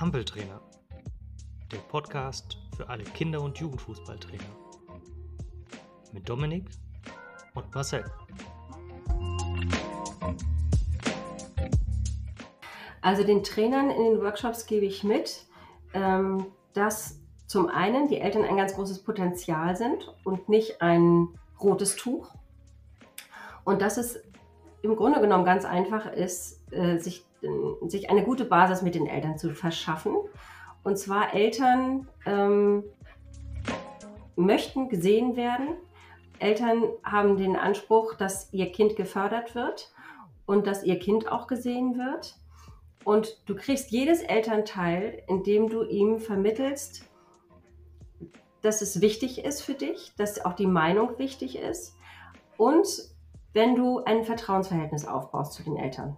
Ampeltrainer, der Podcast für alle Kinder- und Jugendfußballtrainer. Mit Dominik und Marcel. Also den Trainern in den Workshops gebe ich mit, dass zum einen die Eltern ein ganz großes Potenzial sind und nicht ein rotes Tuch. Und dass es im Grunde genommen ganz einfach ist, sich eine gute Basis mit den Eltern zu verschaffen. Und zwar Eltern möchten gesehen werden. Eltern haben den Anspruch, dass ihr Kind gefördert wird und dass ihr Kind auch gesehen wird. Und du kriegst jedes Elternteil, indem du ihm vermittelst, dass es wichtig ist für dich, dass auch die Meinung wichtig ist und wenn du ein Vertrauensverhältnis aufbaust zu den Eltern.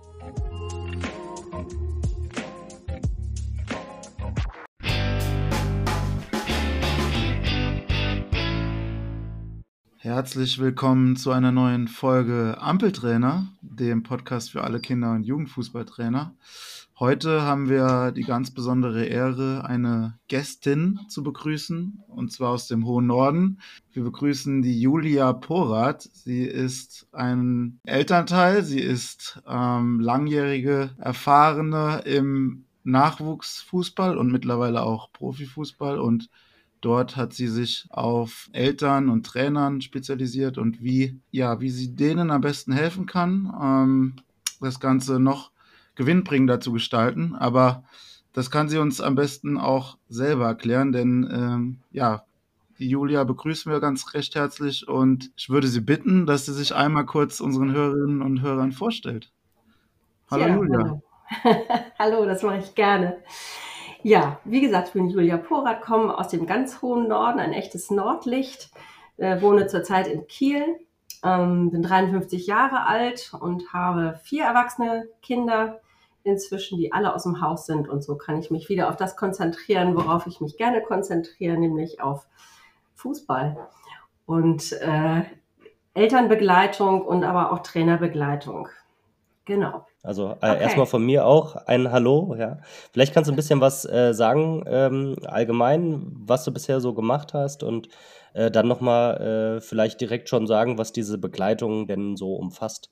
Herzlich willkommen zu einer neuen Folge Ampeltrainer, dem Podcast für alle Kinder- und Jugendfußballtrainer. Heute haben wir die ganz besondere Ehre, eine Gästin zu begrüßen, und zwar aus dem hohen Norden. Wir begrüßen die Julia Porath. Sie ist ein Elternteil, sie ist langjährige Erfahrene im Nachwuchsfußball und mittlerweile auch Profifußball, und dort hat sie sich auf Eltern und Trainern spezialisiert und wie sie denen am besten helfen kann, das Ganze noch gewinnbringender zu gestalten. Aber das kann sie uns am besten auch selber erklären, denn die Julia begrüßen wir ganz recht herzlich und ich würde sie bitten, dass sie sich einmal kurz unseren Hörerinnen und Hörern vorstellt. Hallo Julia. Hallo. Hallo, das mache ich gerne. Ja, wie gesagt, ich bin Julia Porath, komme aus dem ganz hohen Norden, ein echtes Nordlicht, wohne zurzeit in Kiel, bin 53 Jahre alt und habe 4 erwachsene Kinder inzwischen, die alle aus dem Haus sind. Und so kann ich mich wieder auf das konzentrieren, worauf ich mich gerne konzentriere, nämlich auf Fußball und Elternbegleitung und aber auch Trainerbegleitung. Genau. Also erstmal von mir auch ein Hallo. Ja. Vielleicht kannst du ein bisschen was sagen, allgemein, was du bisher so gemacht hast und dann nochmal vielleicht direkt schon sagen, was diese Begleitung denn so umfasst.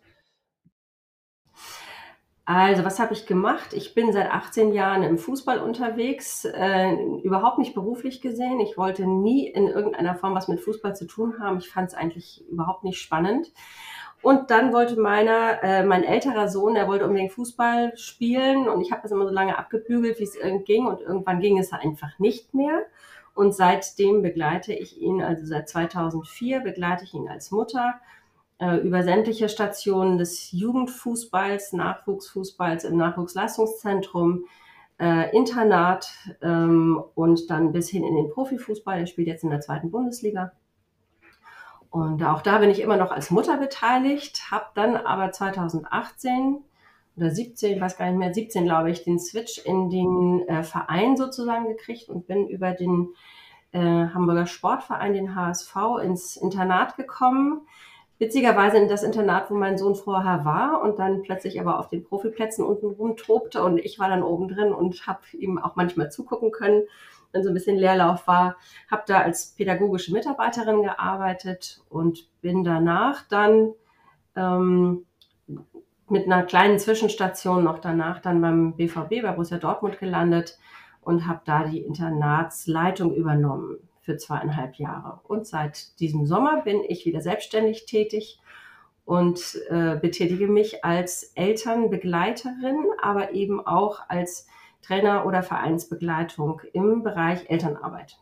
Also, was habe ich gemacht? Ich bin seit 18 Jahren im Fußball unterwegs, überhaupt nicht beruflich gesehen. Ich wollte nie in irgendeiner Form was mit Fußball zu tun haben. Ich fand es eigentlich überhaupt nicht spannend. Und dann wollte mein älterer Sohn, der wollte unbedingt Fußball spielen und ich habe das immer so lange abgebügelt, wie es irgend ging, und irgendwann ging es einfach nicht mehr. Und seitdem begleite ich ihn, also seit 2004 begleite ich ihn als Mutter über sämtliche Stationen des Jugendfußballs, Nachwuchsfußballs im Nachwuchsleistungszentrum, Internat und dann bis hin in den Profifußball. Er spielt jetzt in der 2. Bundesliga. Und auch da bin ich immer noch als Mutter beteiligt, habe dann aber 2018 oder 17, ich weiß gar nicht mehr, 17 glaube ich, den Switch in den Verein sozusagen gekriegt und bin über den Hamburger Sportverein, den HSV, ins Internat gekommen. Witzigerweise in das Internat, wo mein Sohn vorher war und dann plötzlich aber auf den Profiplätzen unten rumtobte, und ich war dann oben drin und habe ihm auch manchmal zugucken können, wenn so ein bisschen Leerlauf war. Habe da als pädagogische Mitarbeiterin gearbeitet und bin danach dann mit einer kleinen Zwischenstation noch danach dann beim BVB, bei Borussia Dortmund gelandet und habe da die Internatsleitung übernommen für 2,5 Jahre. Und seit diesem Sommer bin ich wieder selbstständig tätig und betätige mich als Elternbegleiterin, aber eben auch als Trainer- oder Vereinsbegleitung im Bereich Elternarbeit.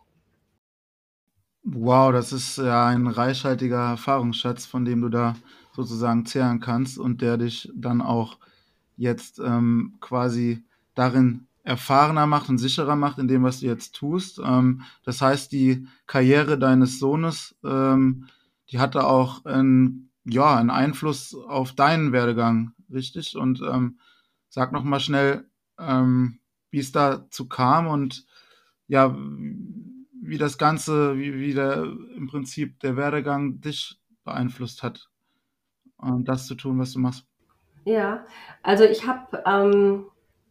Wow, das ist ja ein reichhaltiger Erfahrungsschatz, von dem du da sozusagen zehren kannst und der dich dann auch jetzt quasi darin erfahrener macht und sicherer macht in dem, was du jetzt tust. Das heißt, die Karriere deines Sohnes, die hatte auch einen Einfluss auf deinen Werdegang, richtig? Und sag noch mal schnell, wie es dazu kam und ja, wie das Ganze, wie der im Prinzip der Werdegang dich beeinflusst hat, das zu tun, was du machst. Ja, also ich habe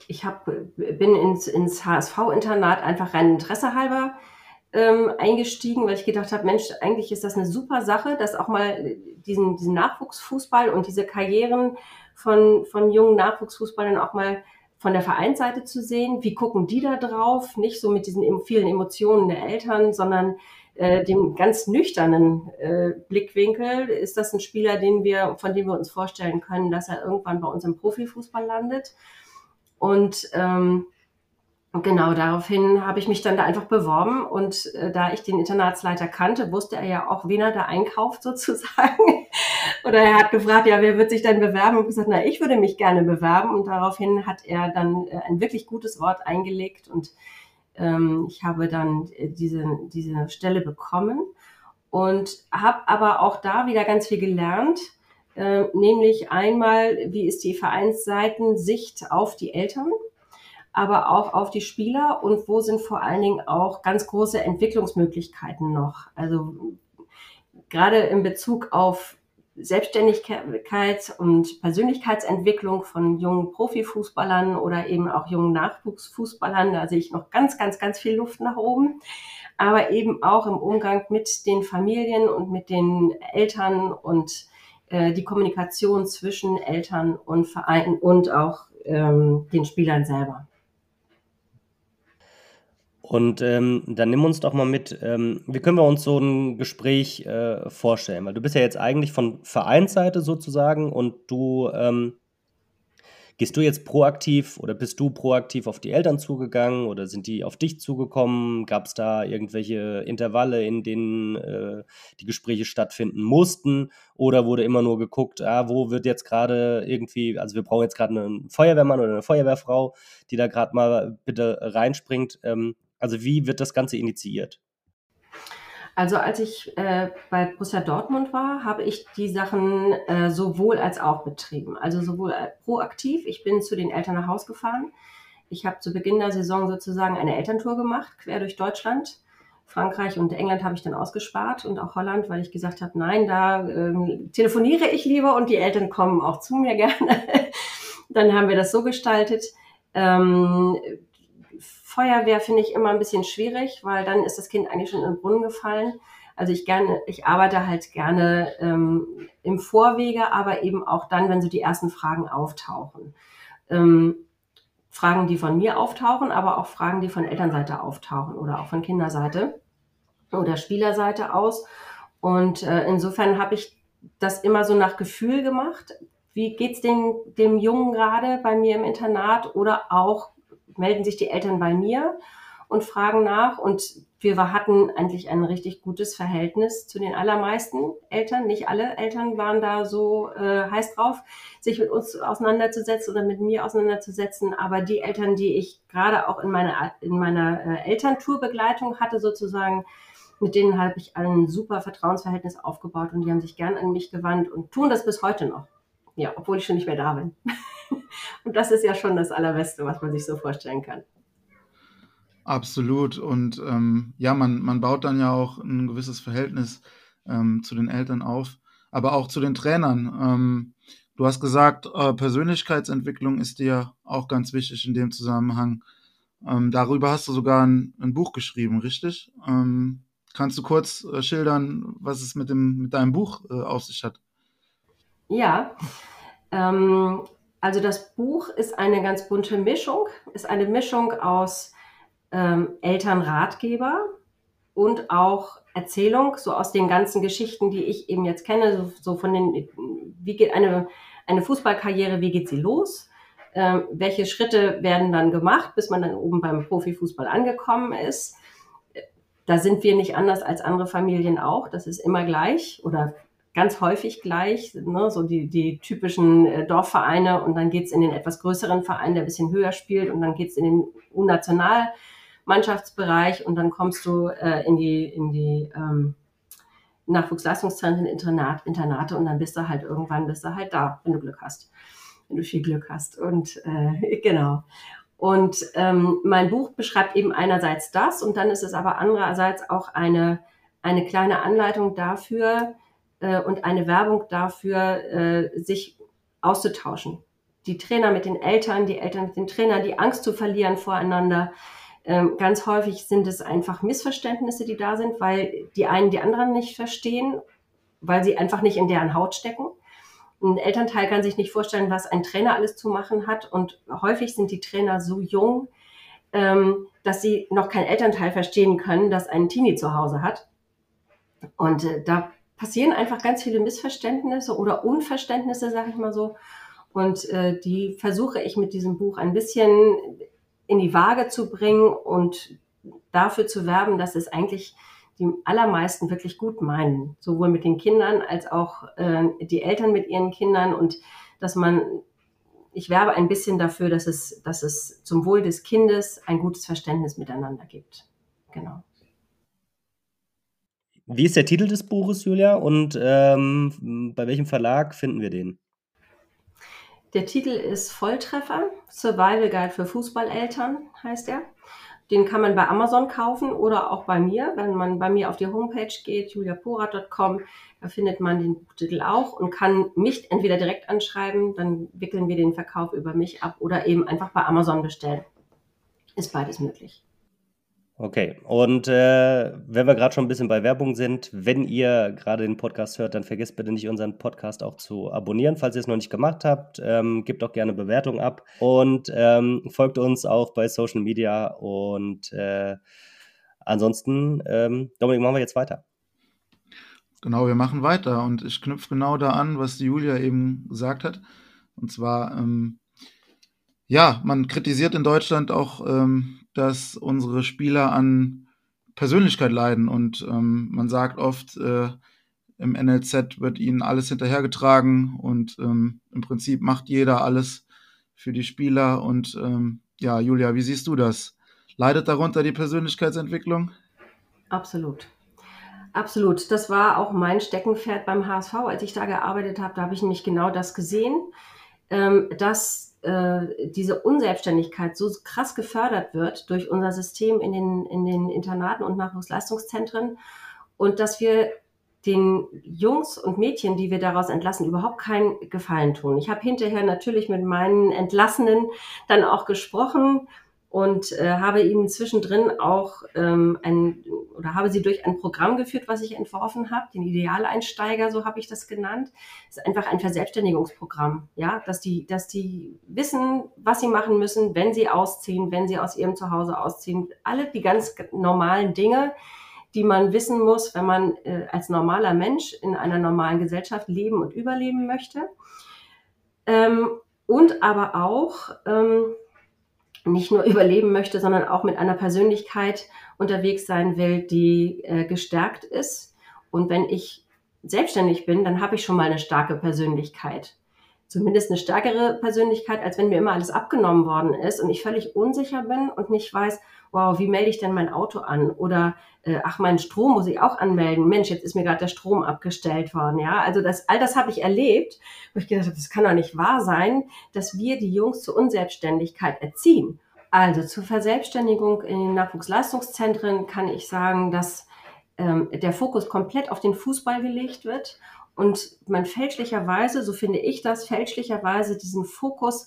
bin ins HSV-Internat einfach rein Interesse halber eingestiegen, weil ich gedacht habe, Mensch, eigentlich ist das eine super Sache, dass auch mal diesen Nachwuchsfußball und diese Karrieren von jungen Nachwuchsfußballern auch mal von der Vereinsseite zu sehen. Wie gucken die da drauf? Nicht so mit diesen vielen Emotionen der Eltern, sondern dem ganz nüchternen Blickwinkel. Ist das ein Spieler, von dem wir uns vorstellen können, dass er irgendwann bei uns im Profifußball landet? Und genau, daraufhin habe ich mich dann da einfach beworben und da ich den Internatsleiter kannte, wusste er ja auch, wen er da einkauft sozusagen. Oder er hat gefragt, ja, wer wird sich denn bewerben? Und gesagt, na, ich würde mich gerne bewerben. Und daraufhin hat er dann ein wirklich gutes Wort eingelegt und ich habe dann diese Stelle bekommen und habe aber auch da wieder ganz viel gelernt, nämlich einmal, wie ist die Vereinsseitensicht auf die Eltern, aber auch auf die Spieler und wo sind vor allen Dingen auch ganz große Entwicklungsmöglichkeiten noch. Also gerade in Bezug auf Selbstständigkeit und Persönlichkeitsentwicklung von jungen Profifußballern oder eben auch jungen Nachwuchsfußballern, da sehe ich noch ganz, ganz, ganz viel Luft nach oben. Aber eben auch im Umgang mit den Familien und mit den Eltern und die Kommunikation zwischen Eltern und Vereinen und auch den Spielern selber. Und dann nimm uns doch mal mit, wie können wir uns so ein Gespräch vorstellen? Weil du bist ja jetzt eigentlich von Vereinsseite sozusagen und gehst du jetzt proaktiv oder bist du proaktiv auf die Eltern zugegangen oder sind die auf dich zugekommen? Gab es da irgendwelche Intervalle, in denen die Gespräche stattfinden mussten? Oder wurde immer nur geguckt, wo wird jetzt gerade irgendwie, also wir brauchen jetzt gerade einen Feuerwehrmann oder eine Feuerwehrfrau, die da gerade mal bitte reinspringt. Also wie wird das Ganze initiiert? Also als ich bei Borussia Dortmund war, habe ich die Sachen sowohl als auch betrieben. Also sowohl proaktiv, ich bin zu den Eltern nach Hause gefahren. Ich habe zu Beginn der Saison sozusagen eine Elterntour gemacht, quer durch Deutschland. Frankreich und England habe ich dann ausgespart und auch Holland, weil ich gesagt habe, nein, da telefoniere ich lieber und die Eltern kommen auch zu mir gerne. Dann haben wir das so gestaltet. Feuerwehr finde ich immer ein bisschen schwierig, weil dann ist das Kind eigentlich schon in den Brunnen gefallen. Also ich arbeite halt gerne im Vorwege, aber eben auch dann, wenn so die ersten Fragen auftauchen. Fragen, die von mir auftauchen, aber auch Fragen, die von Elternseite auftauchen oder auch von Kinderseite oder Spielerseite aus. Und insofern habe ich das immer so nach Gefühl gemacht. Wie geht's dem Jungen gerade bei mir im Internat? Oder auch melden sich die Eltern bei mir und fragen nach. Und wir hatten eigentlich ein richtig gutes Verhältnis zu den allermeisten Eltern. Nicht alle Eltern waren da so heiß drauf, sich mit uns auseinanderzusetzen oder mit mir auseinanderzusetzen. Aber die Eltern, die ich gerade auch in meiner Elterntourbegleitung hatte sozusagen, mit denen habe ich ein super Vertrauensverhältnis aufgebaut und die haben sich gern an mich gewandt und tun das bis heute noch. Ja, obwohl ich schon nicht mehr da bin. Und das ist ja schon das Allerbeste, was man sich so vorstellen kann. Absolut. Und man baut dann ja auch ein gewisses Verhältnis zu den Eltern auf, aber auch zu den Trainern. Du hast gesagt, Persönlichkeitsentwicklung ist dir auch ganz wichtig in dem Zusammenhang. Darüber hast du sogar ein Buch geschrieben, richtig? Kannst du kurz schildern, was es mit deinem Buch auf sich hat? Ja, also das Buch ist eine ganz bunte Mischung, ist eine Mischung aus Elternratgeber und auch Erzählung, so aus den ganzen Geschichten, die ich eben jetzt kenne, so von wie geht eine Fußballkarriere, wie geht sie los? Welche Schritte werden dann gemacht, bis man dann oben beim Profifußball angekommen ist? Da sind wir nicht anders als andere Familien auch. Das ist immer gleich oder ganz häufig gleich, ne? So die typischen Dorfvereine und dann geht's in den etwas größeren Verein, der ein bisschen höher spielt und dann geht's in den U-Nationalmannschaftsbereich und dann kommst du in die Nachwuchsleistungszentren, Internate und dann bist du halt da, wenn du Glück hast, wenn du viel Glück hast und genau. Und mein Buch beschreibt eben einerseits das und dann ist es aber andererseits auch eine kleine Anleitung dafür und eine Werbung dafür, sich auszutauschen die Trainer mit den Eltern, die Eltern mit den Trainern, die Angst zu verlieren voreinander. Ganz häufig sind es einfach Missverständnisse, die da sind, weil die einen die anderen nicht verstehen, weil sie einfach nicht in deren Haut stecken. Ein Elternteil kann sich nicht vorstellen, was ein Trainer alles zu machen hat. Und häufig sind die Trainer so jung, dass sie noch kein Elternteil verstehen können, dass ein Teenie zu Hause hat. Und da passieren einfach ganz viele Missverständnisse oder Unverständnisse, sage ich mal so. Und die versuche ich mit diesem Buch ein bisschen in die Waage zu bringen und dafür zu werben, dass es eigentlich die allermeisten wirklich gut meinen, sowohl mit den Kindern als auch die Eltern mit ihren Kindern, und dass ich werbe ein bisschen dafür, dass es zum Wohl des Kindes ein gutes Verständnis miteinander gibt. Genau. Wie ist der Titel des Buches, Julia, und bei welchem Verlag finden wir den? Der Titel ist Volltreffer, Survival Guide für Fußballeltern heißt er. Den kann man bei Amazon kaufen oder auch bei mir. Wenn man bei mir auf die Homepage geht, juliaporath.com, da findet man den Buchtitel auch und kann mich entweder direkt anschreiben, dann wickeln wir den Verkauf über mich ab, oder eben einfach bei Amazon bestellen. Ist beides möglich. Okay, und wenn wir gerade schon ein bisschen bei Werbung sind, wenn ihr gerade den Podcast hört, dann vergesst bitte nicht, unseren Podcast auch zu abonnieren, falls ihr es noch nicht gemacht habt. Gebt auch gerne Bewertung ab und folgt uns auch bei Social Media. Und ansonsten, Dominik, machen wir jetzt weiter. Genau, wir machen weiter und ich knüpfe genau da an, was die Julia eben gesagt hat. Und zwar, ja, man kritisiert in Deutschland auch, dass unsere Spieler an Persönlichkeit leiden und man sagt oft, im NLZ wird ihnen alles hinterhergetragen und im Prinzip macht jeder alles für die Spieler und ja, Julia, wie siehst du das? Leidet darunter die Persönlichkeitsentwicklung? Absolut. Absolut. Das war auch mein Steckenpferd beim HSV, als ich da gearbeitet habe. Da habe ich nämlich genau das gesehen, dass diese Unselbstständigkeit so krass gefördert wird durch unser System in den Internaten und Nachwuchsleistungszentren und dass wir den Jungs und Mädchen, die wir daraus entlassen, überhaupt keinen Gefallen tun. Ich habe hinterher natürlich mit meinen Entlassenen dann auch gesprochen und habe ihnen zwischendrin auch habe sie durch ein Programm geführt, was ich entworfen habe, den Idealeinsteiger, so habe ich das genannt. Das ist einfach ein Verselbstständigungsprogramm, ja, dass die wissen, was sie machen müssen, wenn sie ausziehen, wenn sie aus ihrem Zuhause ausziehen. Alle die ganz normalen Dinge, die man wissen muss, wenn man als normaler Mensch in einer normalen Gesellschaft leben und überleben möchte. Und aber auch nicht nur überleben möchte, sondern auch mit einer Persönlichkeit unterwegs sein will, die gestärkt ist. Und wenn ich selbstständig bin, dann habe ich schon mal eine starke Persönlichkeit. Zumindest eine stärkere Persönlichkeit, als wenn mir immer alles abgenommen worden ist und ich völlig unsicher bin und nicht weiß, wow, wie melde ich denn mein Auto an? Oder, meinen Strom muss ich auch anmelden. Mensch, jetzt ist mir gerade der Strom abgestellt worden. Ja, also all das habe ich erlebt, wo ich gedacht habe, das kann doch nicht wahr sein, dass wir die Jungs zur Unselbstständigkeit erziehen. Also zur Verselbstständigung in den Nachwuchsleistungszentren kann ich sagen, dass der Fokus komplett auf den Fußball gelegt wird und man fälschlicherweise, so finde ich das, diesen Fokus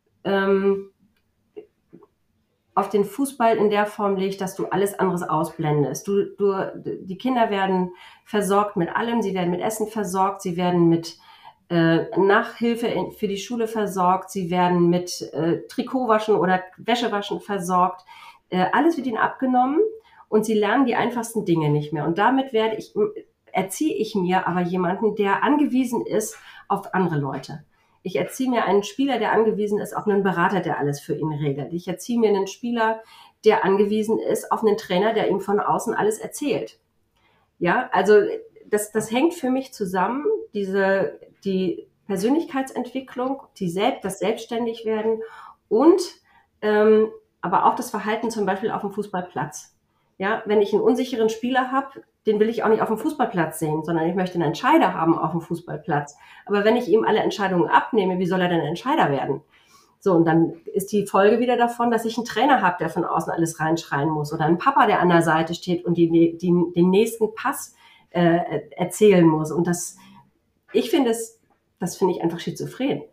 auf den Fußball in der Form legt, dass du alles anderes ausblendest. Die Kinder werden versorgt mit allem, sie werden mit Essen versorgt, sie werden mit Nachhilfe für die Schule versorgt, sie werden mit Trikotwaschen oder Wäschewaschen versorgt. Alles wird ihnen abgenommen und sie lernen die einfachsten Dinge nicht mehr. Und damit erziehe ich mir aber jemanden, der angewiesen ist auf andere Leute. Ich erziehe mir einen Spieler, der angewiesen ist auf einen Berater, der alles für ihn regelt. Ich erziehe mir einen Spieler, der angewiesen ist auf einen Trainer, der ihm von außen alles erzählt. Ja, also das hängt für mich zusammen, die Persönlichkeitsentwicklung, das Selbstständigwerden und aber auch das Verhalten zum Beispiel auf dem Fußballplatz. Ja, wenn ich einen unsicheren Spieler habe, den will ich auch nicht auf dem Fußballplatz sehen, sondern ich möchte einen Entscheider haben auf dem Fußballplatz. Aber wenn ich ihm alle Entscheidungen abnehme, wie soll er denn Entscheider werden? So, und dann ist die Folge wieder davon, dass ich einen Trainer habe, der von außen alles reinschreien muss oder einen Papa, der an der Seite steht und den nächsten Pass erzählen muss. Und das finde ich einfach schizophren.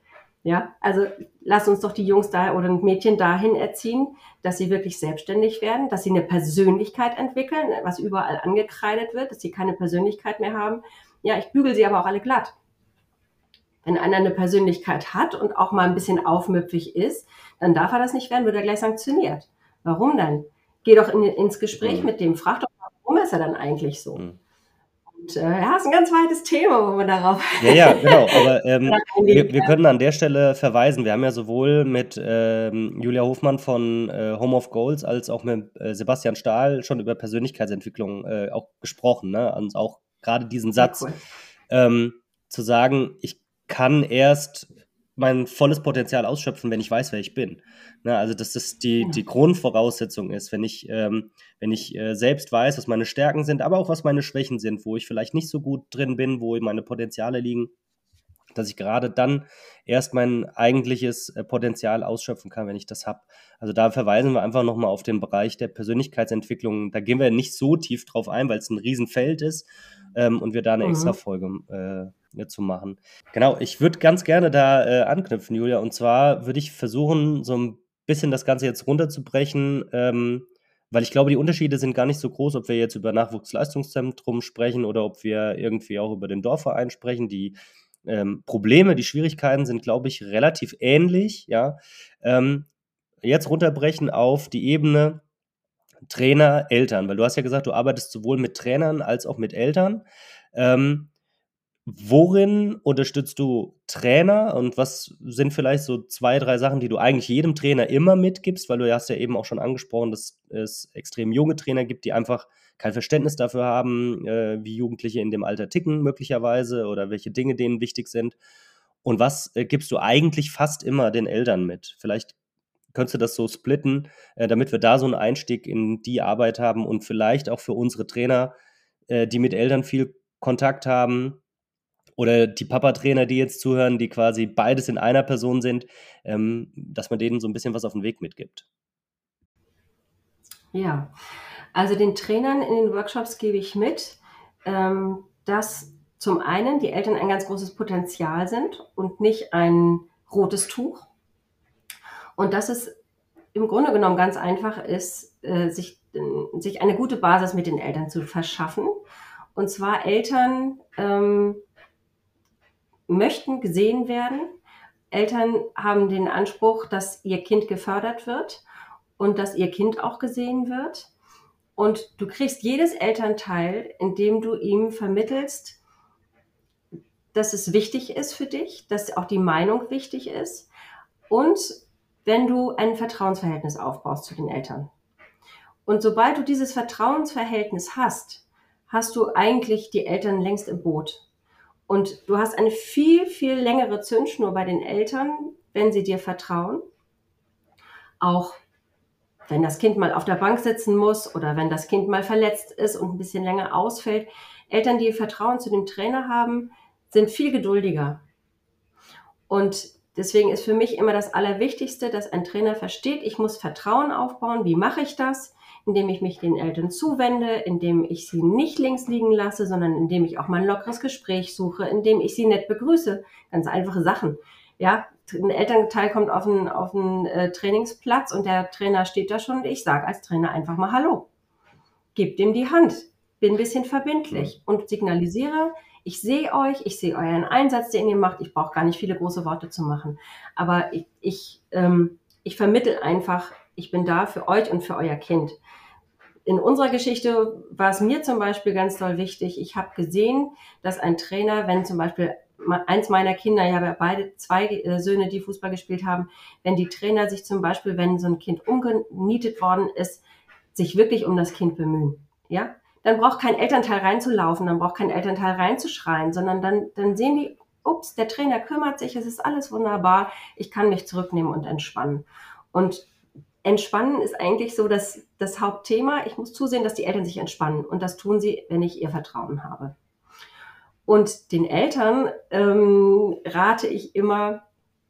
Ja, also lass uns doch die Jungs da oder Mädchen dahin erziehen, dass sie wirklich selbstständig werden, dass sie eine Persönlichkeit entwickeln, was überall angekreidet wird, dass sie keine Persönlichkeit mehr haben. Ja, ich bügel sie aber auch alle glatt. Wenn einer eine Persönlichkeit hat und auch mal ein bisschen aufmüpfig ist, dann darf er das nicht werden, wird er gleich sanktioniert. Warum denn? Geh doch ins Gespräch mit dem, frag doch mal, warum ist er dann eigentlich so? Und ja, ist ein ganz weites Thema, wo wir darauf Ja, genau, aber wir können an der Stelle verweisen. Wir haben ja sowohl mit Julia Hofmann von Home of Goals als auch mit Sebastian Stahl schon über Persönlichkeitsentwicklung auch gesprochen, ne? Und auch gerade diesen Satz zu sagen, ich kann erst mein volles Potenzial ausschöpfen, wenn ich weiß, wer ich bin. Ne? Also dass das die Grundvoraussetzung ist, wenn ich selbst weiß, was meine Stärken sind, aber auch was meine Schwächen sind, wo ich vielleicht nicht so gut drin bin, wo meine Potenziale liegen, dass ich gerade dann erst mein eigentliches Potenzial ausschöpfen kann, wenn ich das habe. Also da verweisen wir einfach nochmal auf den Bereich der Persönlichkeitsentwicklung. Da gehen wir nicht so tief drauf ein, weil es ein Riesenfeld ist und wir da eine extra Folge zu machen. Genau, ich würde ganz gerne da anknüpfen, Julia, und zwar würde ich versuchen, so ein bisschen das Ganze jetzt runterzubrechen, weil ich glaube, die Unterschiede sind gar nicht so groß, ob wir jetzt über Nachwuchsleistungszentrum sprechen oder ob wir irgendwie auch über den Dorfverein sprechen. Die Probleme, die Schwierigkeiten sind, glaube ich, relativ ähnlich. Ja? Jetzt runterbrechen auf die Ebene Trainer, Eltern, weil du hast ja gesagt, du arbeitest sowohl mit Trainern als auch mit Eltern. Worin unterstützt du Trainer und was sind vielleicht so 2, 3 Sachen, die du eigentlich jedem Trainer immer mitgibst, weil du hast ja eben auch schon angesprochen, dass es extrem junge Trainer gibt, die einfach kein Verständnis dafür haben, wie Jugendliche in dem Alter ticken möglicherweise oder welche Dinge denen wichtig sind. Und was gibst du eigentlich fast immer den Eltern mit? Vielleicht könntest du das so splitten, damit wir da so einen Einstieg in die Arbeit haben und vielleicht auch für unsere Trainer, die mit Eltern viel Kontakt haben, oder die Papa-Trainer, die jetzt zuhören, die quasi beides in einer Person sind, dass man denen so ein bisschen was auf den Weg mitgibt. Ja, also den Trainern in den Workshops gebe ich mit, dass zum einen die Eltern ein ganz großes Potenzial sind und nicht ein rotes Tuch. Und dass es im Grunde genommen ganz einfach ist, sich eine gute Basis mit den Eltern zu verschaffen. Und zwar Eltern möchten gesehen werden. Eltern haben den Anspruch, dass ihr Kind gefördert wird und dass ihr Kind auch gesehen wird. Und du kriegst jedes Elternteil, indem du ihm vermittelst, dass es wichtig ist für dich, dass auch die Meinung wichtig ist und wenn du ein Vertrauensverhältnis aufbaust zu den Eltern. Und sobald du dieses Vertrauensverhältnis hast, hast du eigentlich die Eltern längst im Boot. Und du hast eine viel, viel längere Zündschnur bei den Eltern, wenn sie dir vertrauen. Auch wenn das Kind mal auf der Bank sitzen muss oder wenn das Kind mal verletzt ist und ein bisschen länger ausfällt. Eltern, die Vertrauen zu dem Trainer haben, sind viel geduldiger. Und deswegen ist für mich immer das Allerwichtigste, dass ein Trainer versteht, ich muss Vertrauen aufbauen. Wie mache ich das? Indem ich mich den Eltern zuwende, indem ich sie nicht links liegen lasse, sondern indem ich auch mal ein lockeres Gespräch suche, indem ich sie nett begrüße. Ganz einfache Sachen. Ja, ein Elternteil kommt auf einen Trainingsplatz und der Trainer steht da schon und ich sage als Trainer einfach mal Hallo. Gib dem die Hand, bin ein bisschen verbindlich und signalisiere, ich sehe euch, ich sehe euren Einsatz, den ihr macht. Ich brauche gar nicht viele große Worte zu machen. Aber ich vermittle einfach, ich bin da für euch und für euer Kind. In unserer Geschichte war es mir zum Beispiel ganz doll wichtig. Ich habe gesehen, dass ein Trainer, wenn zum Beispiel eins meiner Kinder, ich habe ja beide 2 Söhne, die Fußball gespielt haben, wenn die Trainer sich zum Beispiel, wenn so ein Kind umgenietet worden ist, sich wirklich um das Kind bemühen. Ja? Dann braucht kein Elternteil reinzulaufen, dann braucht kein Elternteil reinzuschreien, sondern dann sehen die, ups, der Trainer kümmert sich, es ist alles wunderbar, ich kann mich zurücknehmen und entspannen. Und Entspannen ist eigentlich so das Hauptthema. Ich muss zusehen, dass die Eltern sich entspannen. Und das tun sie, wenn ich ihr Vertrauen habe. Und den Eltern rate ich immer,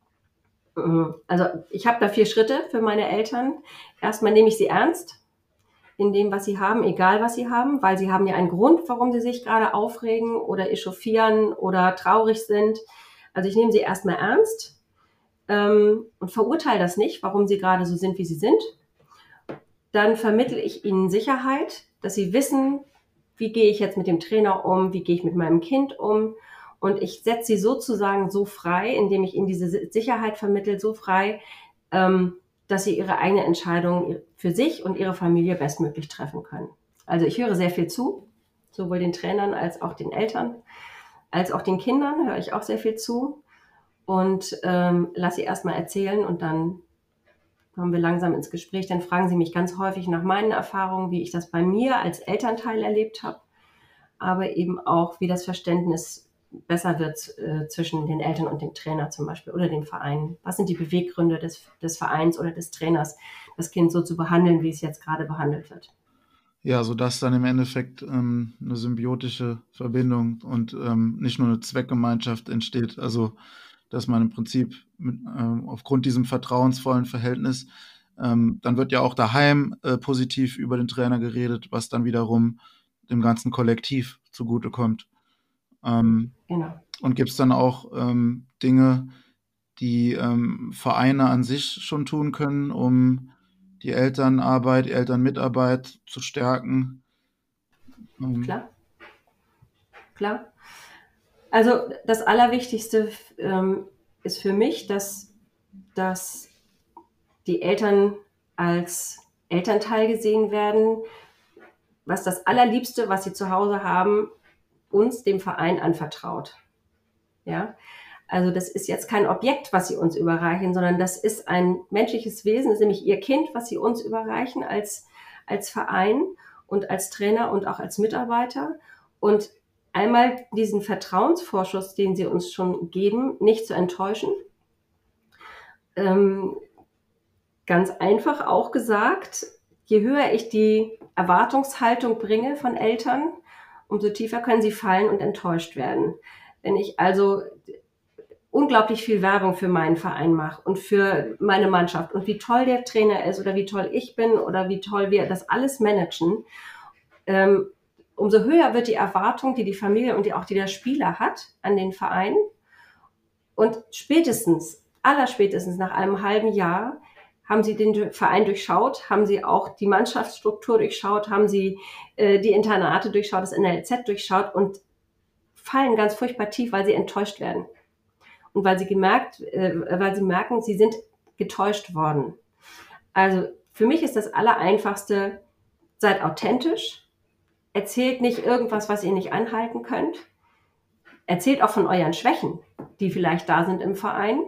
also ich habe da 4 Schritte für meine Eltern. Erstmal nehme ich sie ernst in dem, was sie haben, egal was sie haben, weil sie haben ja einen Grund, warum sie sich gerade aufregen oder echauffieren oder traurig sind. Also ich nehme sie erstmal ernst. und verurteile das nicht, warum sie gerade so sind, wie sie sind. Dann vermittle ich ihnen Sicherheit, dass sie wissen, wie gehe ich jetzt mit dem Trainer um, wie gehe ich mit meinem Kind um. Und ich setze sie sozusagen so frei, indem ich ihnen diese Sicherheit vermittle, so frei, dass sie ihre eigene Entscheidung für sich und ihre Familie bestmöglich treffen können. Also ich höre sehr viel zu, sowohl den Trainern als auch den Eltern, als auch den Kindern höre ich auch sehr viel zu und lasse sie erstmal erzählen und dann kommen wir langsam ins Gespräch. Dann fragen sie mich ganz häufig nach meinen Erfahrungen, wie ich das bei mir als Elternteil erlebt habe, aber eben auch, wie das Verständnis besser wird zwischen den Eltern und dem Trainer zum Beispiel oder dem Verein. Was sind die Beweggründe des Vereins oder des Trainers, das Kind so zu behandeln, wie es jetzt gerade behandelt wird? Ja, sodass dann im Endeffekt eine symbiotische Verbindung und nicht nur eine Zweckgemeinschaft entsteht. Also, dass man im Prinzip aufgrund diesem vertrauensvollen Verhältnis, dann wird ja auch daheim positiv über den Trainer geredet, was dann wiederum dem ganzen Kollektiv zugutekommt. Genau. Und gibt es dann auch Dinge, die Vereine an sich schon tun können, um die Elternarbeit, Elternmitarbeit zu stärken? Klar. Also das Allerwichtigste ist für mich, dass die Eltern als Elternteil gesehen werden, was das Allerliebste, was sie zu Hause haben, uns, dem Verein, anvertraut. Ja, also das ist jetzt kein Objekt, was sie uns überreichen, sondern das ist ein menschliches Wesen, das ist nämlich ihr Kind, was sie uns überreichen als Verein und als Trainer und auch als Mitarbeiter. Und einmal diesen Vertrauensvorschuss, den sie uns schon geben, nicht zu enttäuschen. Ganz einfach auch gesagt, je höher ich die Erwartungshaltung bringe von Eltern, umso tiefer können sie fallen und enttäuscht werden. Wenn ich also unglaublich viel Werbung für meinen Verein mache und für meine Mannschaft und wie toll der Trainer ist oder wie toll ich bin oder wie toll wir das alles managen, umso höher wird die Erwartung, die Familie und die der Spieler hat an den Verein. Und allerspätestens nach einem halben Jahr haben sie den Verein durchschaut, haben sie auch die Mannschaftsstruktur durchschaut, haben sie die Internate durchschaut, das NLZ durchschaut und fallen ganz furchtbar tief, weil sie enttäuscht werden. Und weil sie merken, sie sind getäuscht worden. Also für mich ist das Allereinfachste, seid authentisch, erzählt nicht irgendwas, was ihr nicht anhalten könnt. Erzählt auch von euren Schwächen, die vielleicht da sind im Verein,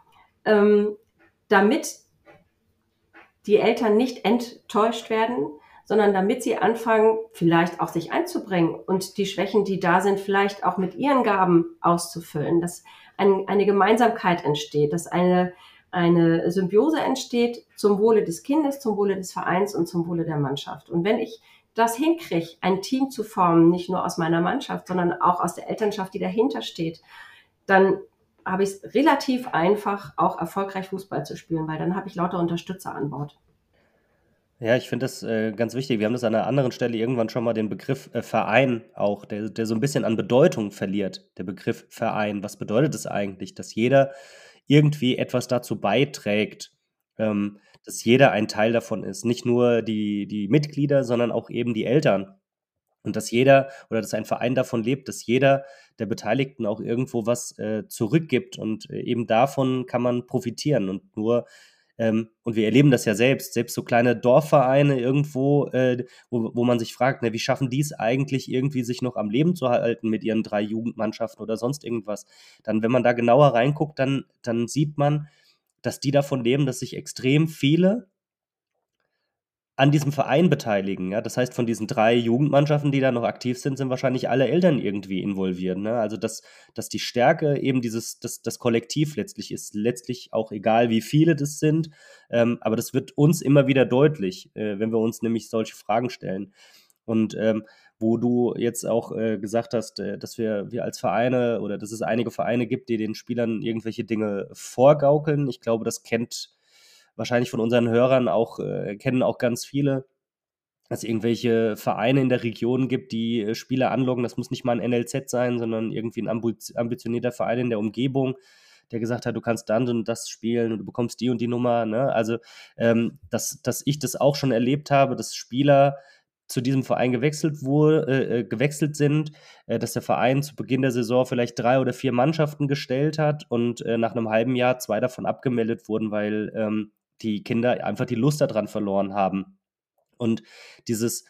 damit die Eltern nicht enttäuscht werden, sondern damit sie anfangen, vielleicht auch sich einzubringen und die Schwächen, die da sind, vielleicht auch mit ihren Gaben auszufüllen, dass eine Gemeinsamkeit entsteht, dass eine Symbiose entsteht zum Wohle des Kindes, zum Wohle des Vereins und zum Wohle der Mannschaft. Und wenn ich das hinkriege, ein Team zu formen, nicht nur aus meiner Mannschaft, sondern auch aus der Elternschaft, die dahinter steht, dann habe ich es relativ einfach, auch erfolgreich Fußball zu spielen, weil dann habe ich lauter Unterstützer an Bord. Ja, ich finde das ganz wichtig. Wir haben das an einer anderen Stelle irgendwann schon mal den Begriff Verein auch, der so ein bisschen an Bedeutung verliert, der Begriff Verein. Was bedeutet es eigentlich, dass jeder irgendwie etwas dazu beiträgt, dass jeder ein Teil davon ist? Nicht nur die Mitglieder, sondern auch eben die Eltern. Und dass ein Verein davon lebt, dass jeder der Beteiligten auch irgendwo was zurückgibt und eben davon kann man profitieren. Und wir erleben das ja selbst so kleine Dorfvereine irgendwo, wo man sich fragt, ne, wie schaffen die es eigentlich irgendwie, sich noch am Leben zu halten mit ihren 3 Jugendmannschaften oder sonst irgendwas. Dann, wenn man da genauer reinguckt, dann sieht man, dass die davon leben, dass sich extrem viele an diesem Verein beteiligen, ja. Das heißt, von diesen 3 Jugendmannschaften, die da noch aktiv sind, sind wahrscheinlich alle Eltern irgendwie involviert, ne? Also, dass die Stärke eben das Kollektiv letztlich ist. Letztlich auch egal, wie viele das sind, aber das wird uns immer wieder deutlich, wenn wir uns nämlich solche Fragen stellen. Und, wo du jetzt auch gesagt hast, dass wir als Vereine oder dass es einige Vereine gibt, die den Spielern irgendwelche Dinge vorgaukeln. Ich glaube, das kennt wahrscheinlich von unseren Hörern auch, kennen auch ganz viele, dass es irgendwelche Vereine in der Region gibt, die Spieler anlocken. Das muss nicht mal ein NLZ sein, sondern irgendwie ein ambitionierter Verein in der Umgebung, der gesagt hat, du kannst dann und das spielen und du bekommst die und die Nummer, ne? Also, dass ich das auch schon erlebt habe, dass Spieler zu diesem Verein gewechselt sind, dass der Verein zu Beginn der Saison vielleicht 3 oder 4 Mannschaften gestellt hat und nach einem halben Jahr 2 davon abgemeldet wurden, weil die Kinder einfach die Lust daran verloren haben. Und dieses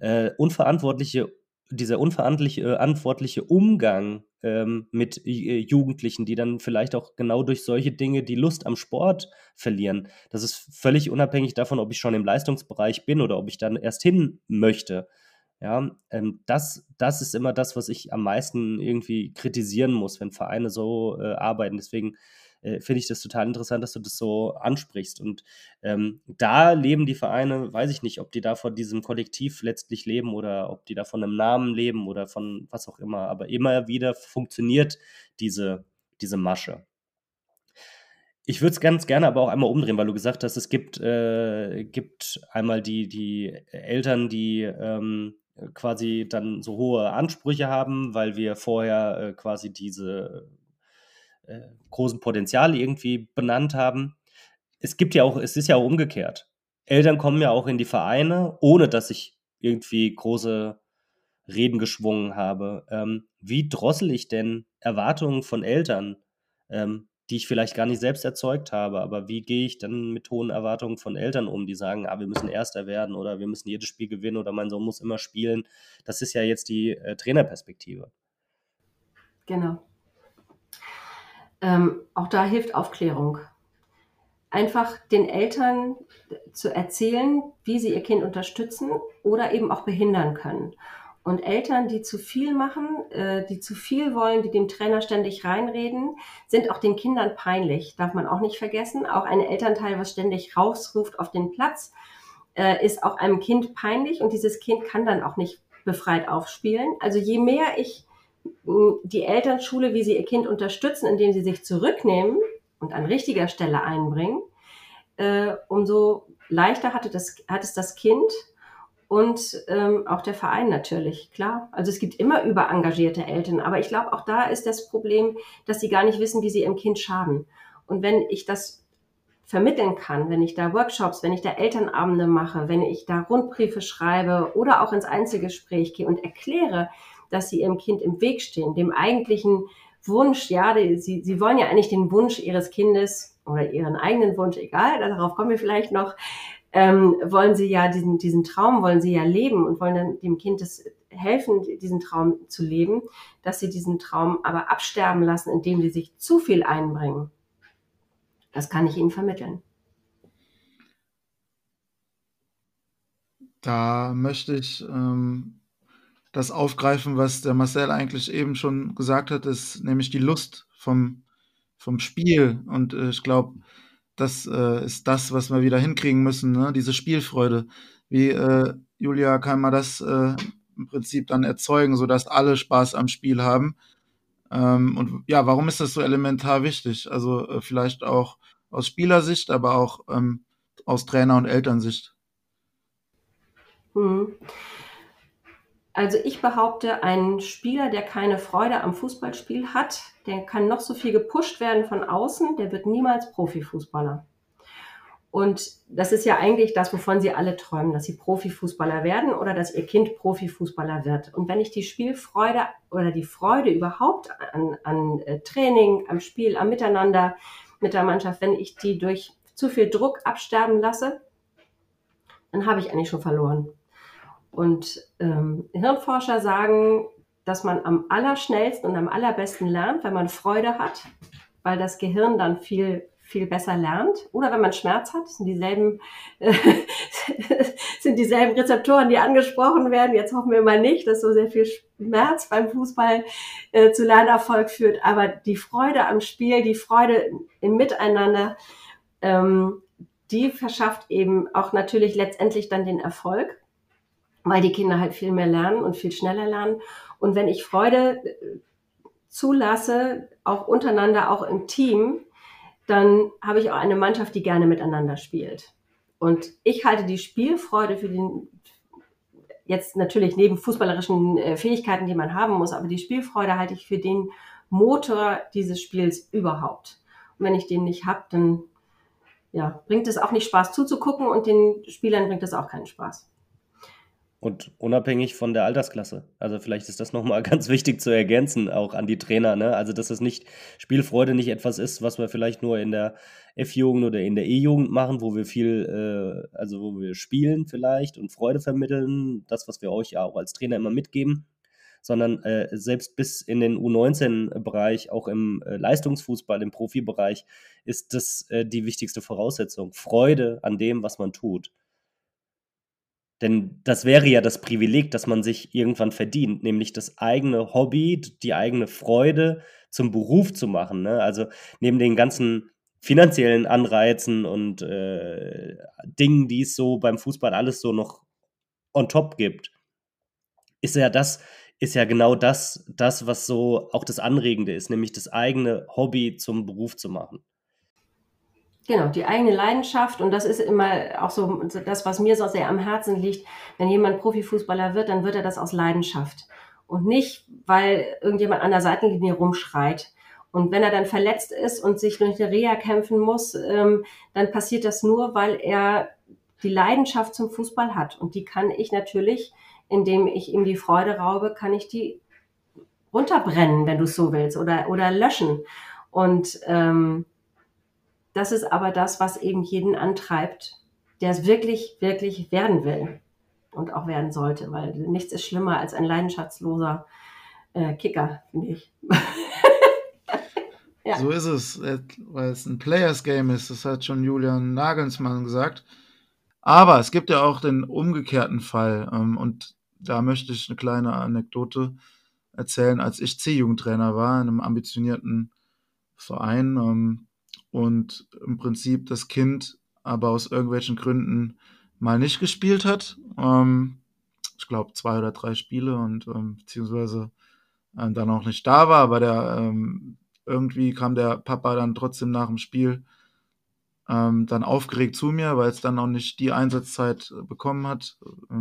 dieser unverantwortliche Umgang mit Jugendlichen, die dann vielleicht auch genau durch solche Dinge die Lust am Sport verlieren. Das ist völlig unabhängig davon, ob ich schon im Leistungsbereich bin oder ob ich dann erst hin möchte. Ja, das ist immer das, was ich am meisten irgendwie kritisieren muss, wenn Vereine so arbeiten. Deswegen finde ich das total interessant, dass du das so ansprichst. Und da leben die Vereine, weiß ich nicht, ob die da von diesem Kollektiv letztlich leben oder ob die da von einem Namen leben oder von was auch immer. Aber immer wieder funktioniert diese Masche. Ich würde es ganz gerne aber auch einmal umdrehen, weil du gesagt hast, es gibt einmal die Eltern, die quasi dann so hohe Ansprüche haben, weil wir vorher quasi diese großen Potenziale irgendwie benannt haben. Es ist ja auch umgekehrt. Eltern kommen ja auch in die Vereine, ohne dass ich irgendwie große Reden geschwungen habe. Wie drossel ich denn Erwartungen von Eltern, die ich vielleicht gar nicht selbst erzeugt habe, aber wie gehe ich dann mit hohen Erwartungen von Eltern um, die sagen, wir müssen Erster werden oder wir müssen jedes Spiel gewinnen oder mein Sohn muss immer spielen. Das ist ja jetzt die Trainerperspektive. Genau. Auch da hilft Aufklärung. Einfach den Eltern zu erzählen, wie sie ihr Kind unterstützen oder eben auch behindern können. Und Eltern, die zu viel machen, die zu viel wollen, die dem Trainer ständig reinreden, sind auch den Kindern peinlich. Darf man auch nicht vergessen. Auch ein Elternteil, was ständig rausruft auf den Platz, ist auch einem Kind peinlich und dieses Kind kann dann auch nicht befreit aufspielen. Also je mehr ich die Eltern schule, wie sie ihr Kind unterstützen, indem sie sich zurücknehmen und an richtiger Stelle einbringen, umso leichter hat es das Kind und auch der Verein natürlich, klar. Also es gibt immer überengagierte Eltern, aber ich glaube, auch da ist das Problem, dass sie gar nicht wissen, wie sie ihrem Kind schaden. Und wenn ich das vermitteln kann, wenn ich da Workshops, wenn ich da Elternabende mache, wenn ich da Rundbriefe schreibe oder auch ins Einzelgespräch gehe und erkläre, dass sie ihrem Kind im Weg stehen, dem eigentlichen Wunsch, ja, sie wollen ja eigentlich den Wunsch ihres Kindes oder ihren eigenen Wunsch, egal, darauf kommen wir vielleicht noch, wollen sie ja diesen Traum, wollen sie ja leben und wollen dann dem Kind helfen, diesen Traum zu leben, dass sie diesen Traum aber absterben lassen, indem sie sich zu viel einbringen. Das kann ich ihnen vermitteln. Da möchte ich das aufgreifen, was der Marcel eigentlich eben schon gesagt hat, ist nämlich die Lust vom Spiel. Und ich glaube, das ist das, was wir wieder hinkriegen müssen, ne? Diese Spielfreude. Wie Julia, kann man das im Prinzip dann erzeugen, sodass alle Spaß am Spiel haben? Und ja, warum ist das so elementar wichtig? Also vielleicht auch aus Spielersicht, aber auch aus Trainer- und Elternsicht. Also ich behaupte, ein Spieler, der keine Freude am Fußballspiel hat, der kann noch so viel gepusht werden von außen, der wird niemals Profifußballer. Und das ist ja eigentlich das, wovon sie alle träumen, dass sie Profifußballer werden oder dass ihr Kind Profifußballer wird. Und wenn ich die Spielfreude oder die Freude überhaupt an Training, am Spiel, am Miteinander mit der Mannschaft, wenn ich die durch zu viel Druck absterben lasse, dann habe ich eigentlich schon verloren. Und Hirnforscher sagen, dass man am allerschnellsten und am allerbesten lernt, wenn man Freude hat, weil das Gehirn dann viel, viel besser lernt. Oder wenn man Schmerz hat, sind dieselben Rezeptoren, die angesprochen werden. Jetzt hoffen wir mal nicht, dass so sehr viel Schmerz beim Fußball zu Lernerfolg führt. Aber die Freude am Spiel, die Freude im Miteinander, die verschafft eben auch natürlich letztendlich dann den Erfolg, weil die Kinder halt viel mehr lernen und viel schneller lernen. Und wenn ich Freude zulasse, auch untereinander, auch im Team, dann habe ich auch eine Mannschaft, die gerne miteinander spielt. Und ich halte die Spielfreude für jetzt natürlich neben fußballerischen Fähigkeiten, die man haben muss, aber die Spielfreude halte ich für den Motor dieses Spiels überhaupt. Wenn ich den nicht habe, dann bringt es auch nicht Spaß zuzugucken und den Spielern bringt es auch keinen Spaß. Und unabhängig von der Altersklasse. Also vielleicht ist das nochmal ganz wichtig zu ergänzen, auch an die Trainer, ne? Also dass es nicht, Spielfreude nicht etwas ist, was wir vielleicht nur in der F-Jugend oder in der E-Jugend machen, wo wir viel, wo wir spielen vielleicht und Freude vermitteln, das, was wir euch ja auch als Trainer immer mitgeben, sondern selbst bis in den U19-Bereich, auch im Leistungsfußball, im Profibereich, ist das die wichtigste Voraussetzung. Freude an dem, was man tut. Denn das wäre ja das Privileg, das man sich irgendwann verdient, nämlich das eigene Hobby, die eigene Freude zum Beruf zu machen, ne? Also neben den ganzen finanziellen Anreizen und Dingen, die es so beim Fußball alles so noch on top gibt, ist ja genau das, was so auch das Anregende ist, nämlich das eigene Hobby zum Beruf zu machen. Genau, die eigene Leidenschaft, und das ist immer auch so das, was mir so sehr am Herzen liegt. Wenn jemand Profifußballer wird, dann wird er das aus Leidenschaft und nicht, weil irgendjemand an der Seitenlinie rumschreit. Und wenn er dann verletzt ist und sich durch eine Reha kämpfen muss, dann passiert das nur, weil er die Leidenschaft zum Fußball hat. Und die kann ich natürlich, indem ich ihm die Freude raube, kann ich die runterbrennen, wenn du es so willst, oder löschen. Und das ist aber das, was eben jeden antreibt, der es wirklich, wirklich werden will und auch werden sollte, weil nichts ist schlimmer als ein leidenschaftsloser Kicker, finde ich. Ja. So ist es, weil es ein Players Game ist, das hat schon Julian Nagelsmann gesagt. Aber es gibt ja auch den umgekehrten Fall, und da möchte ich eine kleine Anekdote erzählen, als ich C-Jugendtrainer war in einem ambitionierten Verein, und im Prinzip das Kind aber aus irgendwelchen Gründen mal nicht gespielt hat. Ich glaube 2 oder 3 Spiele und beziehungsweise dann auch nicht da war, aber irgendwie kam der Papa dann trotzdem nach dem Spiel dann aufgeregt zu mir, weil es dann auch nicht die Einsatzzeit bekommen hat.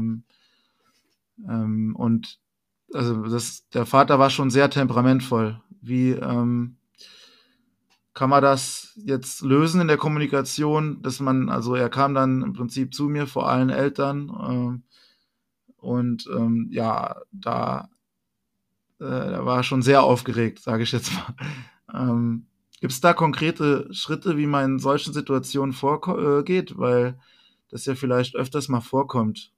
Und also der Vater war schon sehr temperamentvoll. Wie kann man das jetzt lösen in der Kommunikation, dass er kam dann im Prinzip zu mir vor allen Eltern und da war er schon sehr aufgeregt, sage ich jetzt mal. Gibt es da konkrete Schritte, wie man in solchen Situationen vorgeht, weil das ja vielleicht öfters mal vorkommt?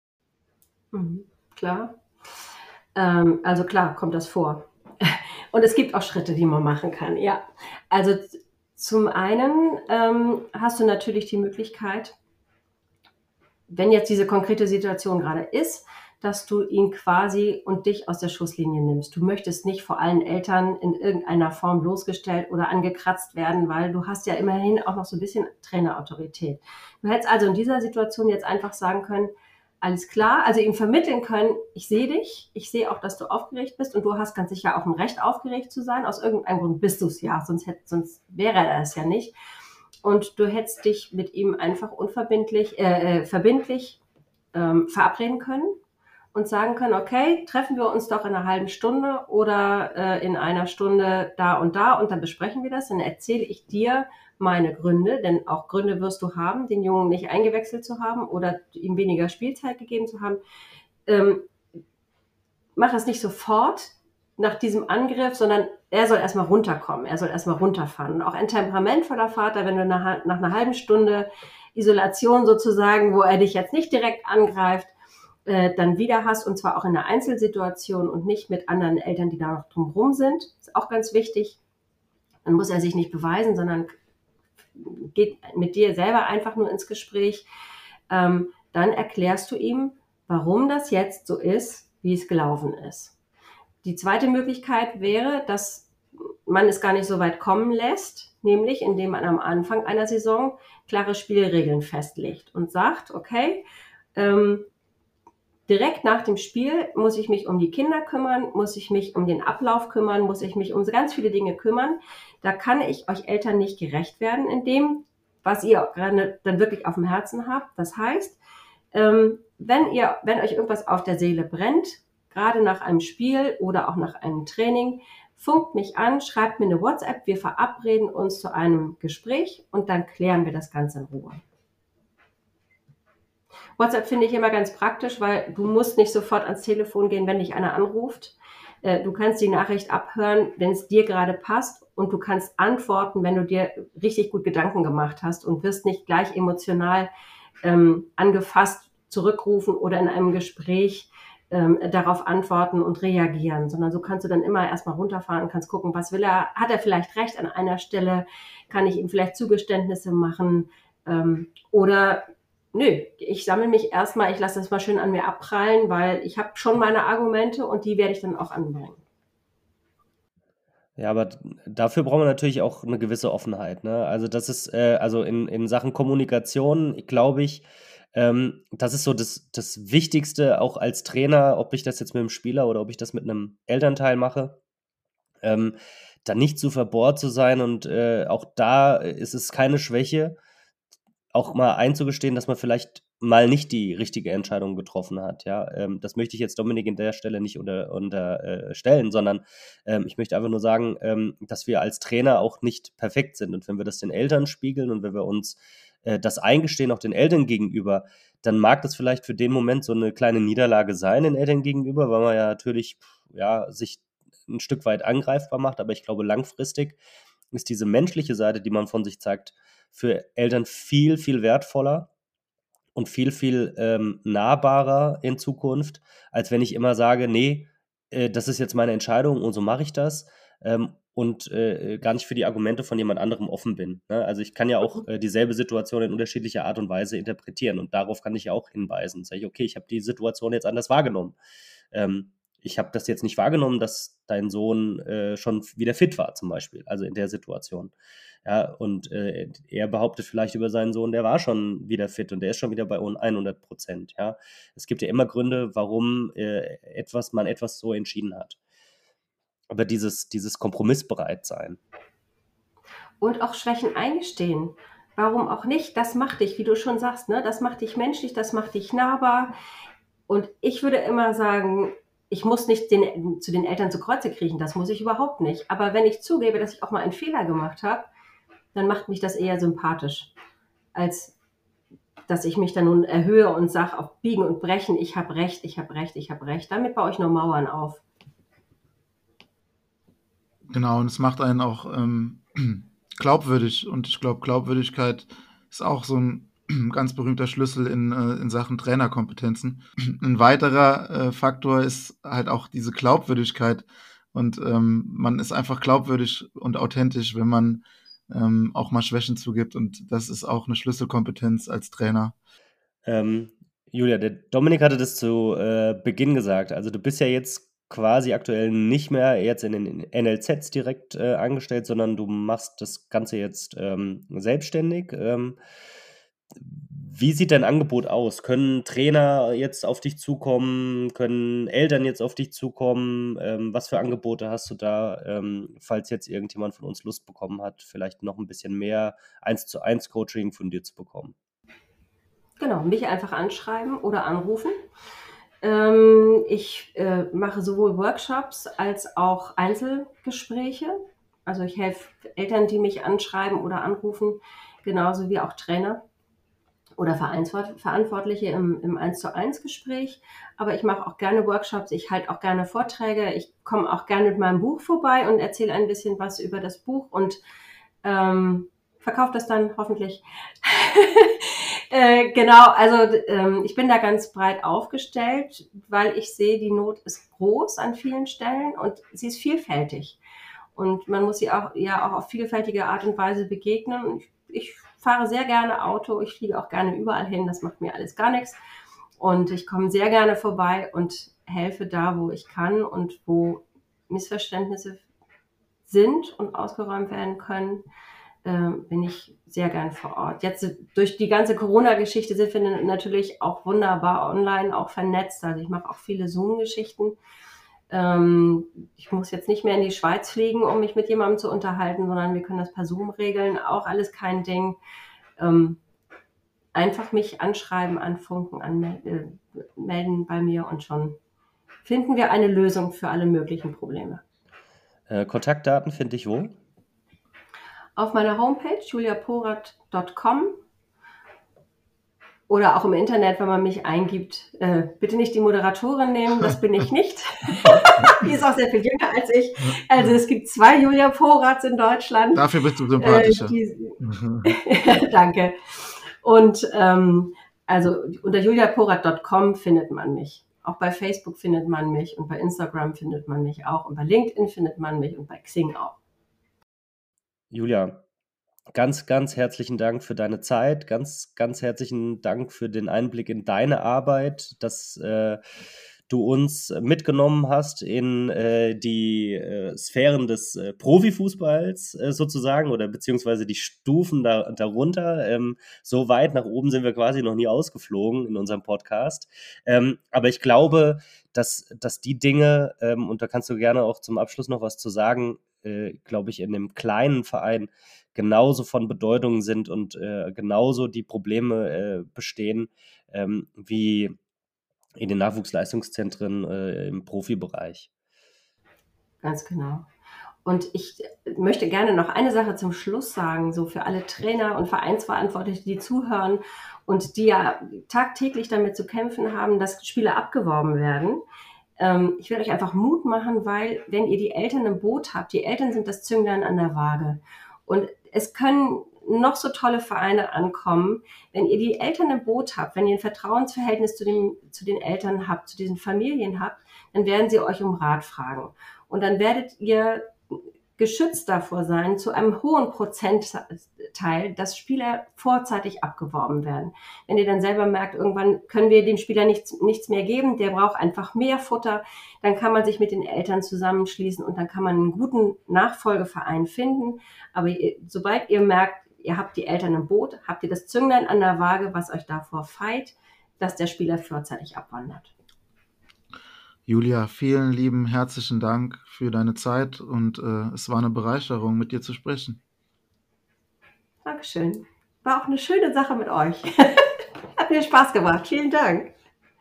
Klar. Also klar, kommt das vor. Und es gibt auch Schritte, die man machen kann, ja. Also zum einen hast du natürlich die Möglichkeit, wenn jetzt diese konkrete Situation gerade ist, dass du ihn quasi und dich aus der Schusslinie nimmst. Du möchtest nicht vor allen Eltern in irgendeiner Form bloßgestellt oder angekratzt werden, weil du hast ja immerhin auch noch so ein bisschen Trainerautorität. Du hättest also in dieser Situation jetzt einfach sagen können, alles klar, also ihm vermitteln können, ich sehe dich, ich sehe auch, dass du aufgeregt bist und du hast ganz sicher auch ein Recht, aufgeregt zu sein. Aus irgendeinem Grund bist du es ja, sonst wäre er es ja nicht. Und du hättest dich mit ihm einfach verbindlich verabreden können und sagen können, okay, treffen wir uns doch in einer halben Stunde oder in einer Stunde da und dann besprechen wir das. Dann erzähle ich dir meine Gründe, denn auch Gründe wirst du haben, den Jungen nicht eingewechselt zu haben oder ihm weniger Spielzeit gegeben zu haben. Mach es nicht sofort nach diesem Angriff, sondern er soll erstmal runterkommen, er soll erstmal runterfahren. Und auch ein temperamentvoller Vater, wenn du nach einer halben Stunde Isolation sozusagen, wo er dich jetzt nicht direkt angreift, dann wieder hast, und zwar auch in einer Einzelsituation und nicht mit anderen Eltern, die da noch drumherum sind. Ist auch ganz wichtig. Dann muss er sich nicht beweisen, sondern geht mit dir selber einfach nur ins Gespräch. Dann erklärst du ihm, warum das jetzt so ist, wie es gelaufen ist. Die zweite Möglichkeit wäre, dass man es gar nicht so weit kommen lässt, nämlich indem man am Anfang einer Saison klare Spielregeln festlegt und sagt, okay, direkt nach dem Spiel muss ich mich um die Kinder kümmern, muss ich mich um den Ablauf kümmern, muss ich mich um ganz viele Dinge kümmern. Da kann ich euch Eltern nicht gerecht werden in dem, was ihr gerade dann wirklich auf dem Herzen habt. Das heißt, wenn euch irgendwas auf der Seele brennt, gerade nach einem Spiel oder auch nach einem Training, funkt mich an, schreibt mir eine WhatsApp, wir verabreden uns zu einem Gespräch und dann klären wir das Ganze in Ruhe. WhatsApp finde ich immer ganz praktisch, weil du musst nicht sofort ans Telefon gehen, wenn dich einer anruft. Du kannst die Nachricht abhören, wenn es dir gerade passt, und du kannst antworten, wenn du dir richtig gut Gedanken gemacht hast, und wirst nicht gleich emotional angefasst zurückrufen oder in einem Gespräch darauf antworten und reagieren, sondern so kannst du dann immer erstmal runterfahren, kannst gucken, was will er, hat er vielleicht recht an einer Stelle, kann ich ihm vielleicht Zugeständnisse machen oder nö, ich sammle mich erstmal, ich lasse das mal schön an mir abprallen, weil ich habe schon meine Argumente und die werde ich dann auch anbringen. Ja, aber dafür brauchen wir natürlich auch eine gewisse Offenheit, ne? Also, das ist, also in Sachen Kommunikation, glaube ich, das ist so das Wichtigste auch als Trainer, ob ich das jetzt mit dem Spieler oder ob ich das mit einem Elternteil mache, da nicht zu verbohrt zu sein, und auch da ist es keine Schwäche, auch mal einzugestehen, dass man vielleicht mal nicht die richtige Entscheidung getroffen hat, ja. Das möchte ich jetzt Dominik in der Stelle nicht unterstellen, sondern ich möchte einfach nur sagen, dass wir als Trainer auch nicht perfekt sind. Und wenn wir das den Eltern spiegeln und wenn wir uns das eingestehen, auch den Eltern gegenüber, dann mag das vielleicht für den Moment so eine kleine Niederlage sein den Eltern gegenüber, weil man ja natürlich sich ein Stück weit angreifbar macht. Aber ich glaube, langfristig ist diese menschliche Seite, die man von sich zeigt, für Eltern viel, viel wertvoller und viel, viel nahbarer in Zukunft, als wenn ich immer sage, nee, das ist jetzt meine Entscheidung und so mache ich das, und gar nicht für die Argumente von jemand anderem offen bin, ne? Also ich kann ja auch dieselbe Situation in unterschiedlicher Art und Weise interpretieren, und darauf kann ich ja auch hinweisen. Sage ich, okay, ich habe die Situation jetzt anders wahrgenommen. Ich habe das jetzt nicht wahrgenommen, dass dein Sohn schon wieder fit war, zum Beispiel, also in der Situation. Ja, und er behauptet vielleicht über seinen Sohn, der war schon wieder fit und der ist schon wieder bei 100%. Ja, es gibt ja immer Gründe, warum man etwas so entschieden hat. Aber dieses Kompromissbereitsein. Und auch Schwächen eingestehen. Warum auch nicht? Das macht dich, wie du schon sagst, ne? Das macht dich menschlich, das macht dich nahbar. Und ich würde immer sagen, ich muss nicht zu den Eltern zu Kreuze kriechen, das muss ich überhaupt nicht. Aber wenn ich zugebe, dass ich auch mal einen Fehler gemacht habe, dann macht mich das eher sympathisch, als dass ich mich dann nun erhöhe und sage, auf Biegen und Brechen, ich habe Recht, ich habe Recht, ich habe Recht. Damit baue ich nur Mauern auf. Genau, und es macht einen auch glaubwürdig. Und ich glaube, Glaubwürdigkeit ist auch so ein ganz berühmter Schlüssel in Sachen Trainerkompetenzen. Ein weiterer Faktor ist halt auch diese Glaubwürdigkeit. Und man ist einfach glaubwürdig und authentisch, wenn man auch mal Schwächen zugibt. Und das ist auch eine Schlüsselkompetenz als Trainer. Julia, der Dominik hatte das zu Beginn gesagt. Also du bist ja jetzt quasi aktuell nicht mehr jetzt in den NLZs direkt angestellt, sondern du machst das Ganze jetzt selbstständig. Wie sieht dein Angebot aus? Können Trainer jetzt auf dich zukommen? Können Eltern jetzt auf dich zukommen? Was für Angebote hast du da, falls jetzt irgendjemand von uns Lust bekommen hat, vielleicht noch ein bisschen mehr 1:1 Coaching von dir zu bekommen? Genau, mich einfach anschreiben oder anrufen. Ich mache sowohl Workshops als auch Einzelgespräche. Also ich helfe Eltern, die mich anschreiben oder anrufen, genauso wie auch Trainer oder Verantwortliche im 1:1 Gespräch. Aber ich mache auch gerne Workshops, ich halte auch gerne Vorträge, ich komme auch gerne mit meinem Buch vorbei und erzähle ein bisschen was über das Buch und verkaufe das dann hoffentlich. Genau, also ich bin da ganz breit aufgestellt, weil ich sehe, die Not ist groß an vielen Stellen und sie ist vielfältig. Und man muss sie auch auf vielfältige Art und Weise begegnen. Ich fahre sehr gerne Auto, ich fliege auch gerne überall hin, das macht mir alles gar nichts. Und ich komme sehr gerne vorbei und helfe da, wo ich kann und wo Missverständnisse sind und ausgeräumt werden können, bin ich sehr gern vor Ort. Jetzt durch die ganze Corona-Geschichte sind wir natürlich auch wunderbar online, auch vernetzt. Also ich mache auch viele Zoom-Geschichten. Ich muss jetzt nicht mehr in die Schweiz fliegen, um mich mit jemandem zu unterhalten, sondern wir können das per Zoom regeln. Auch alles kein Ding. Einfach mich anschreiben, anfunken, melden bei mir und schon finden wir eine Lösung für alle möglichen Probleme. Kontaktdaten finde ich wo? Auf meiner Homepage juliaporath.com oder auch im Internet, wenn man mich eingibt. Bitte nicht die Moderatorin nehmen, das bin ich nicht. Die ist auch sehr viel jünger als ich. Also es gibt 2 Julia Poraths in Deutschland. Dafür bist du sympathischer. Danke. Und also unter juliaporath.com findet man mich. Auch bei Facebook findet man mich und bei Instagram findet man mich auch und bei LinkedIn findet man mich und bei Xing auch. Julia, ganz, ganz herzlichen Dank für deine Zeit, ganz, ganz herzlichen Dank für den Einblick in deine Arbeit, dass du uns mitgenommen hast in die Sphären des Profifußballs sozusagen oder beziehungsweise die Stufen darunter. So weit nach oben sind wir quasi noch nie ausgeflogen in unserem Podcast. Aber ich glaube, dass die Dinge, und da kannst du gerne auch zum Abschluss noch was zu sagen, glaube ich, in einem kleinen Verein genauso von Bedeutung sind und genauso die Probleme bestehen wie in den Nachwuchsleistungszentren im Profibereich. Ganz genau. Und ich möchte gerne noch eine Sache zum Schluss sagen, so für alle Trainer und Vereinsverantwortliche, die zuhören und die ja tagtäglich damit zu kämpfen haben, dass Spieler abgeworben werden. Ich will euch einfach Mut machen, weil wenn ihr die Eltern im Boot habt, die Eltern sind das Zünglein an der Waage. Und es können noch so tolle Vereine ankommen, wenn ihr die Eltern im Boot habt, wenn ihr ein Vertrauensverhältnis zu den Eltern habt, zu diesen Familien habt, dann werden sie euch um Rat fragen. Und dann werdet ihr geschützt davor sein, zu einem hohen Prozentteil, dass Spieler vorzeitig abgeworben werden. Wenn ihr dann selber merkt, irgendwann können wir dem Spieler nichts mehr geben, der braucht einfach mehr Futter, dann kann man sich mit den Eltern zusammenschließen und dann kann man einen guten Nachfolgeverein finden. Aber sobald ihr merkt, ihr habt die Eltern im Boot, habt ihr das Zünglein an der Waage, was euch davor feit, dass der Spieler vorzeitig abwandert. Julia, vielen lieben herzlichen Dank für deine Zeit und es war eine Bereicherung, mit dir zu sprechen. Dankeschön. War auch eine schöne Sache mit euch. Hat mir Spaß gemacht. Vielen Dank.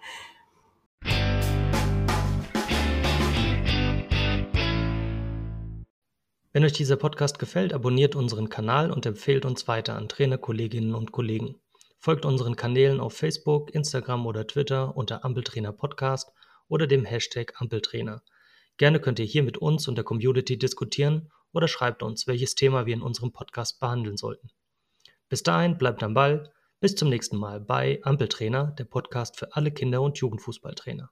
Wenn euch dieser Podcast gefällt, abonniert unseren Kanal und empfehlt uns weiter an Trainerkolleginnen und Kollegen. Folgt unseren Kanälen auf Facebook, Instagram oder Twitter unter Ampeltrainer Podcast oder dem Hashtag Ampeltrainer. Gerne könnt ihr hier mit uns und der Community diskutieren oder schreibt uns, welches Thema wir in unserem Podcast behandeln sollten. Bis dahin, bleibt am Ball. Bis zum nächsten Mal bei Ampeltrainer, der Podcast für alle Kinder- und Jugendfußballtrainer.